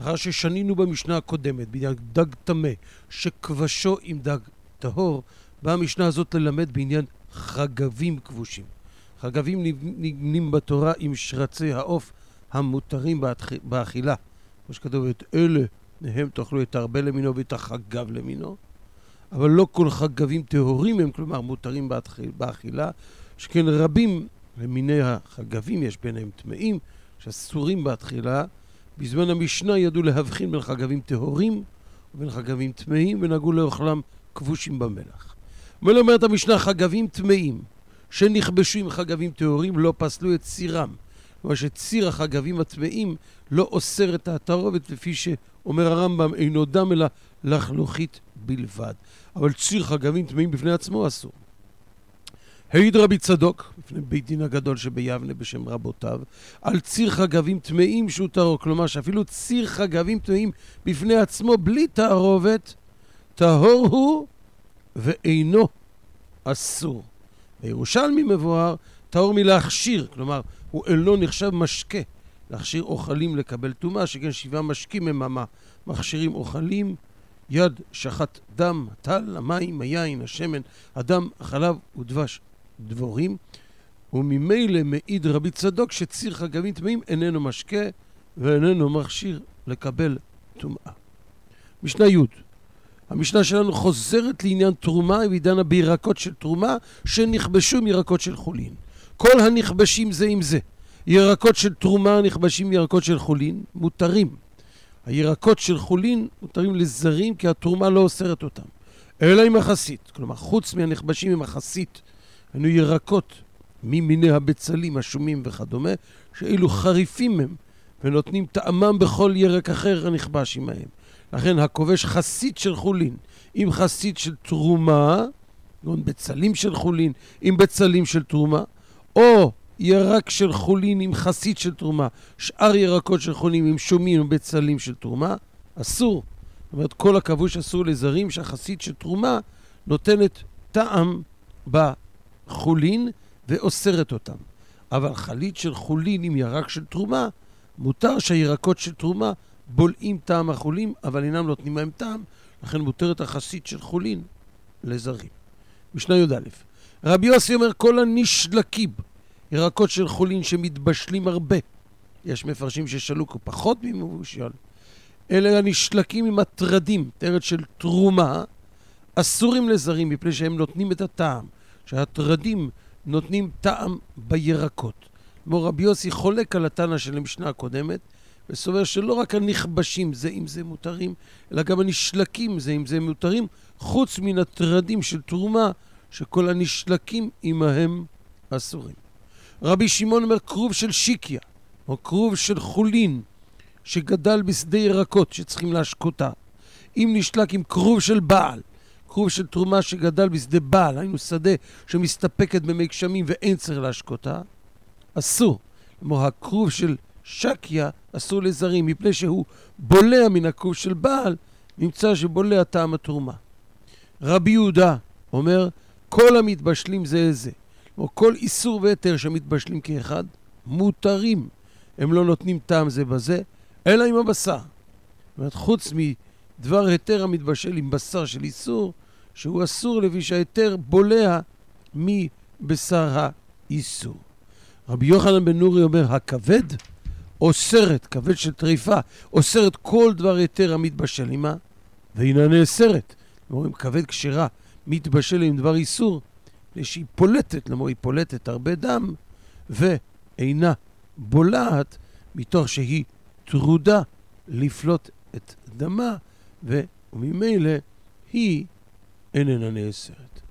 אחר ששנינו במשנה הקודמת, בעניין דג טמא, שכבשו עם דג טהור, באה המשנה הזאת ללמד בעניין חגבים כבושים. חגבים נמנים בתורה עם שרצי העוף המותרים באכילה. כמו שכתוב, את אלה הם תאכלו את הרבה למינו ואת החגב למינו. אבל לא כל חגבים טהורים הם, כלומר, מותרים באכילה, שכן רבים למיני החגבים, יש ביניהם טמאים, שאסורים באכילה. בזמן המשנה ידעו להבחין בין חגבים טהורים ובין חגבים טמאים, ונהגו לאוכלם כבושים במלח. אומרת המשנה, חגבים טמאים שנכבשו עם חגבים טהורים לא פסלו את צירם. כלומר שציר החגבים הטמאים לא אוסר את התערובת, לפי שאומר הרמב"ם, אינו דם אלא לחלוכית בלבד. אבל ציר חגבים טמאים בפני עצמו אסור. העיד רבי צדוק, לפני בית דין הגדול שביבנה בשם רבותיו, על ציר חגבים טמאים שהוא טהור. כלומר שאפילו ציר חגבים טמאים בפני עצמו בלי תערובת, טהור הוא ואינו אסור. בירושלמי מבואר, טהור מלהכשיר, כלומר הוא אינו נחשב משקה. להכשיר אוכלים לקבל טומאה, שכן 7 משקים הם מכשירים אוכלים, יד, שחת, דם, טל, המים, היין, השמן, הדם, החלב ודבש דבורים. וממילא מעיד רבי צדוק שציר חגבים טמאים איננו משקה ואיננו מכשיר לקבל טומאה. משנה י'. המשנה שלנו חוזרת לעניין תרומה, והיא דנה בירקות של תרומה שנכבשו עם ירקות של חולין. כל הנכבשים זה עם זה. ירקות של תרומה נכבשים עם ירקות של חולין מותרים. הירקות של חולין מותרים לזרים, כי התרומה לא אוסרת אותם. אלא עם החסית. כלומר, חוץ מהנכבשים עם החסית, היו ירקות ממיני הבצלים, השומים וכדומה, שאילו חריפים הם, ונותנים טעמם בכל ירק אחר הנכבש עמהם. לכן הכובש חסית של חולין עם חסית של תרומה, בצלים של חולין עם בצלים של תרומה, או ירק של חולין עם חסית של תרומה, שאר ירקות של חולין עם שומים ובצלים של תרומה, אסור. זאת אומרת, כל הכבוש אסור לזרים שהחסית של תרומה נותנת טעם בחולין ואוסרת אותם. אבל חלית של חולין עם ירק של תרומה, מותר שהירקות של תרומה בולעים טעם החולין, אבל אינם נותנים מהם טעם, לכן מותרת החסית של חולין לזרים. משנה י"א. רבי יוסי אומר, כל הנשלקים, ירקות של חולין שמתבשלים הרבה, יש מפרשים ששלוק פחות ממבושל, אלה הנשלקים עם הטרדים, טרד של תרומה, אסורים לזרים, מפני שהם נותנים את הטעם, שהטרדים נותנים טעם בירקות. כמו רבי יוסי חולק על התנא של המשנה הקודמת, וסובר שלא רק הנכבשים זה עם זה מותרים, אלא גם הנשלקים זה עם זה מותרים, חוץ מן הטרדים של תרומה, שכל הנשלקים עמהם אסורים. רבי שמעון אומר, כרוב של שיקיה, או כרוב של חולין, שגדל בשדה ירקות שצריכים להשקותה, אם נשלק עם כרוב של בעל, כרוב של תרומה שגדל בשדה בעל, היינו שדה שמסתפקת במי גשמים ואין צריך להשקותה, אסור. כמו הכרוב של שקיה אסור לזרים, מפני שהוא בולע מן הכרוב של בעל, נמצא שבולע טעם התרומה. רבי יהודה אומר, כל המתבשלים זה זה, או כל איסור ויתר שמתבשלים כאחד, מותרים. הם לא נותנים טעם זה בזה, אלא עם הבשר. זאת אומרת, חוץ מדבר היתר המתבשל עם בשר של איסור, שהוא אסור לפי שהיתר בולע מבשר האיסור. רבי יוחנן בן נורי אומר, הכבד אוסרת, כבד של טריפה, אוסרת כל דבר היתר המתבשל עמה, והנה נאסרת. אומרים, כבד כשרה מתבשל עם דבר איסור, שהיא פולטת, למה היא פולטת הרבה דם, ואינה בולעת, מתוך שהיא טרודה לפלוט את דמה, וממילא היא איננה נאסרת.